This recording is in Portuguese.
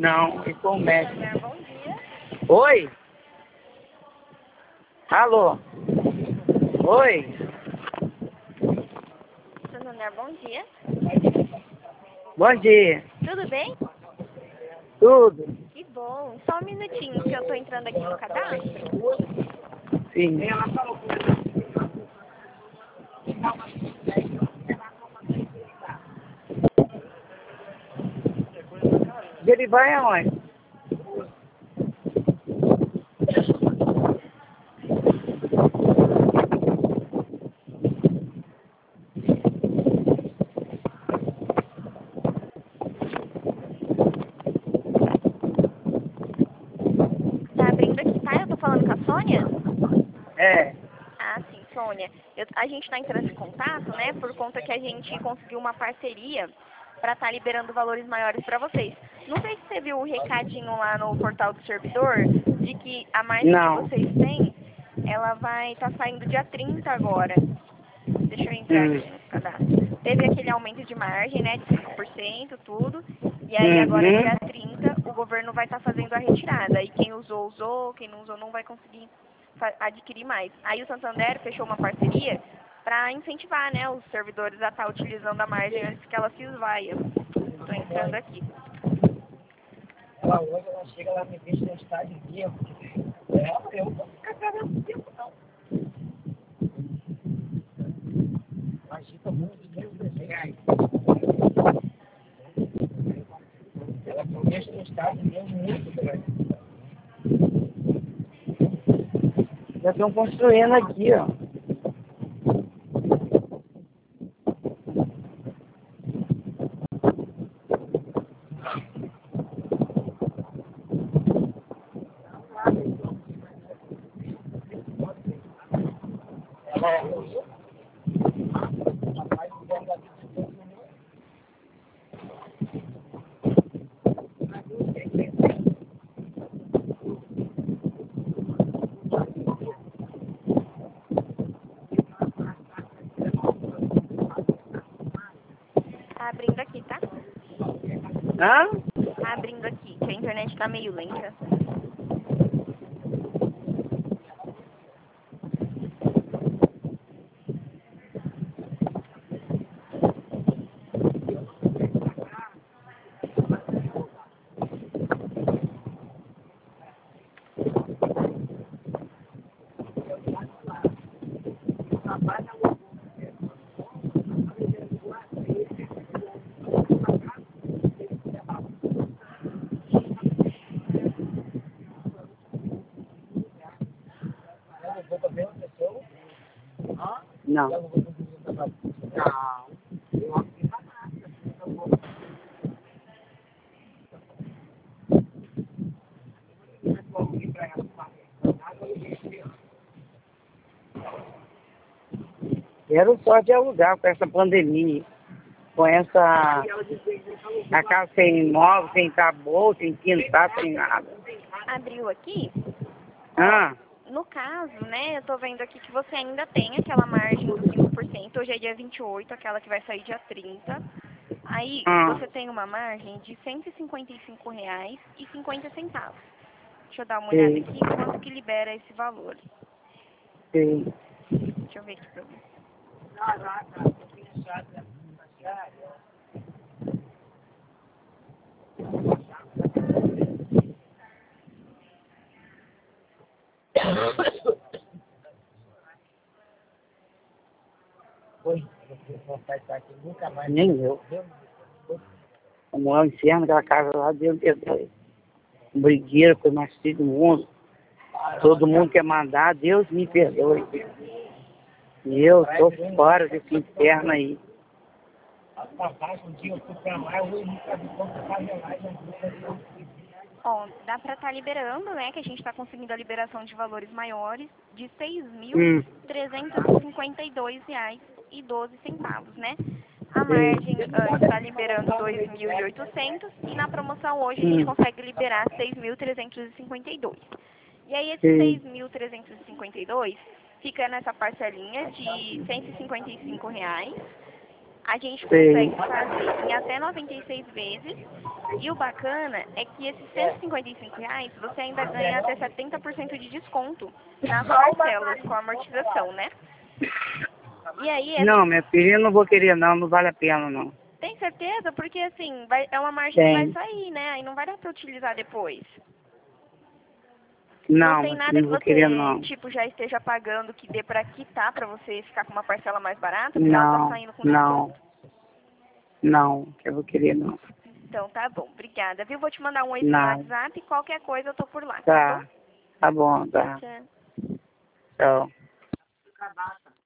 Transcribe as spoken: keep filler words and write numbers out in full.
Não, eu sou o médico. Bom dia. Oi? Alô? Oi? Santander, bom dia. Bom dia. Tudo bem? Tudo? Que bom. Só um minutinho que eu tô entrando aqui no cadastro. Sim. Ele vai aonde? Tá abrindo aqui, tá? Eu tô falando com a Sônia? É. Ah, sim, Sônia. Eu- a gente tá entrando em contato, né? Por conta que a gente conseguiu uma parceria para estar liberando valores maiores para vocês. Não sei se você viu o recadinho lá no portal do servidor de que a margem que Não. vocês têm, ela vai estar saindo dia trinta agora. Deixa eu entrar Hum. aqui no cadastro. Teve aquele aumento de margem, né, de cinco por cento, tudo. E aí agora, dia Uhum. trinta, o governo vai estar fazendo a retirada. E quem usou, usou. Quem não usou, não vai conseguir fa- adquirir mais. Aí o Santander fechou uma parceria para incentivar, né, os servidores a estar utilizando a margem antes que ela se esvaia. Estou entrando aqui. Ela hoje, ela chega, ela me deixa no estádio vivo. Ela, eu não vou ficar carregando tempo, não. Agita muito de reais. Ela me deixa no estádio vivo muito grande. Já estão construindo aqui, ó. Tá abrindo aqui, tá? Hã? Tá abrindo aqui, que a internet tá meio lenta. Não. Não. Quero só de alugar com essa pandemia, com essa a casa sem imóvel, sem tabu, sem quintal, sem nada. Abriu aqui. Ah, No caso, né, eu tô vendo aqui que você ainda tem aquela margem dos cinco por cento, hoje é dia vinte e oito, aquela que vai sair dia trinta. Aí ah, você tem uma margem de cento e cinquenta e cinco reais e cinquenta centavos. Deixa eu dar uma olhada sei, aqui, quanto que libera esse valor. sei. Deixa eu ver aqui pra você. Nem eu. Eu moro em cima daquela casa lá dentro dele. Um brigueiro, foi mais filho do mundo. Todo mundo quer mandar, Deus me perdoe. E eu tô fora desse inferno aí. Ó, dá pra estar liberando, né, que a gente tá conseguindo a liberação de valores maiores de seis mil Hum, trezentos e cinquenta e dois reais e doze centavos, né? A sei. margem antes está liberando dois mil e oitocentos e na promoção hoje a gente Hum, consegue liberar seis mil trezentos e cinquenta e dois. E aí esses sei. seis mil trezentos e cinquenta e dois fica nessa parcelinha de cento e cinquenta e cinco reais. A gente Sei. consegue fazer em até noventa e seis vezes E o bacana é que esses cento e cinquenta e cinco reais você ainda ganha até setenta por cento de desconto nas parcelas com amortização, né? E aí, é- Não, minha filha, eu não vou querer não, não vale a pena não. tem certeza? Porque assim, vai, é uma margem que vai Tem. sair, né? Aí não vai dar pra utilizar depois. Não, tem minha nada filha, que não vou querer você, não. tipo, já esteja pagando que dê pra quitar pra você ficar com uma parcela mais barata, porque ela tá Não, saindo com não, desconto. não, eu vou querer não. Então tá bom, obrigada, viu? Vou te mandar um oi no Não. WhatsApp e qualquer coisa eu tô por lá, tá bom? Tá, tá bom, tá. Tchau. Tchau.